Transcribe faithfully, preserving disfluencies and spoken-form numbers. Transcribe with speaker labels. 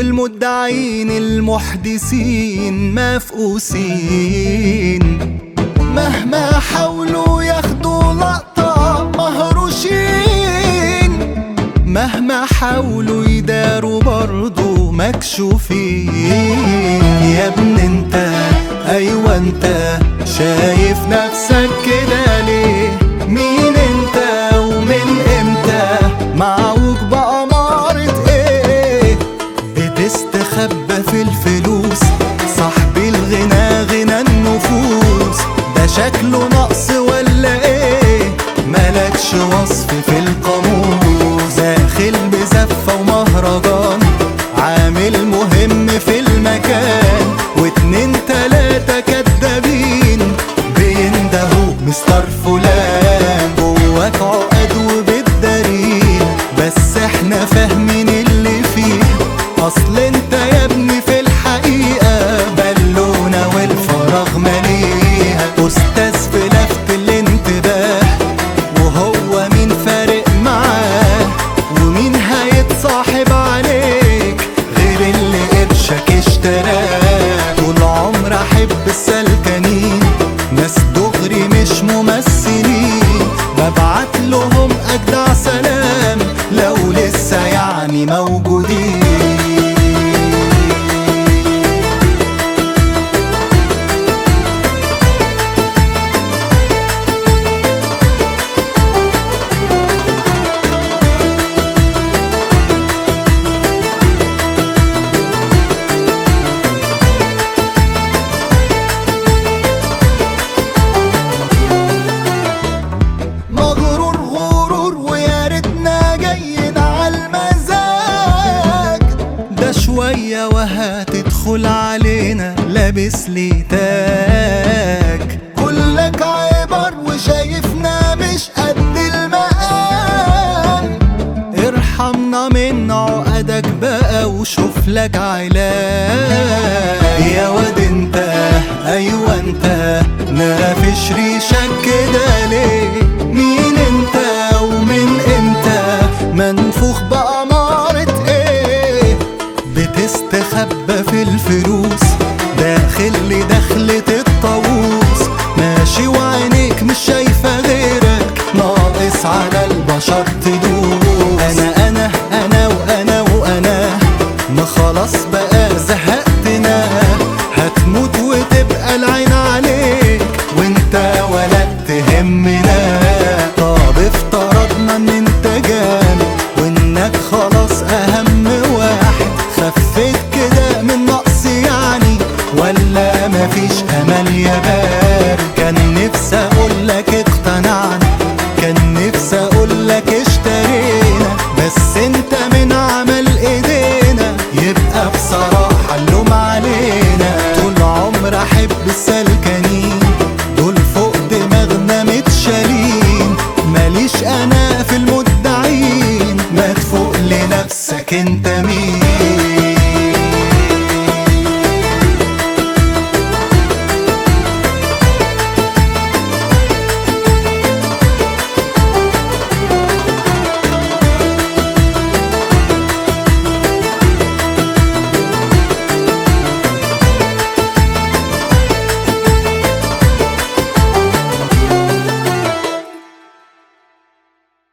Speaker 1: والمدعين المحدثين مفقوسين، مهما حاولوا ياخدوا لقطة مهروشين، مهما حاولوا يداروا برضو مكشوفين. يا ابن انت ايوه انت شايف نفسك كده ليه؟ مين انت ومن امتى معوج بأمارة ايه؟ بتستخبى في الفلوس، صاحبي الغنى غنى النفوس، ده شكله نقص ولا ايه؟ ملكش وصف في القاموس، داخل بزفة ومهرجان، عامل مهم في المكان، واتنين تلاتة كدابين بيندهوك مستر فلان. جواك عقد وبتدارين، بس احنا فاهمين اللي فيه، اصل انت يا ابني في الحقيقة بالونة والفراغ مليها، استاذ في لفت الانتباه، وهو مين فارق معاه؟ ومين هيتصاحب عليك غير اللي قرشك اشتراه؟ طول عمر احب السلكانين، ناس دغري مش ممثلين، ببعت لهم اجدع سلام لو لسه يعني موجودين. شوية وهتدخل علينا لابس لي تاج، كلك عبر وشايفنا مش قد المقام، ارحمنا من عقدك بقى وشوف لك علاج. يا واد انت ايوه انت نافش ريشك كده ليه؟ مين انت ومن امتى منفوخ بأمارة ايه؟ بتستخبى في الفلوس، داخل لدخلة الطاووس، ماشي وعينيك مش شايفة غيرك، ناقص على البشر تدوس. انا انا انا وانا وانا ما خلاص بقى زهقتنا، هتموت وتبقى العين عليك وانت ولا تهمنا. طب افترضنا ان انت جامد وانك خلاص اهم واحد، خفيت كده من نقص يعني ولا مفيش امل يا بارد؟ كان نفسي اقولك اقتنعنا، كان نفسي اقولك اشترينا، بس انت من عمل ايدينا يبقى بصراحة اللوم علينا. طول عمر احب السلام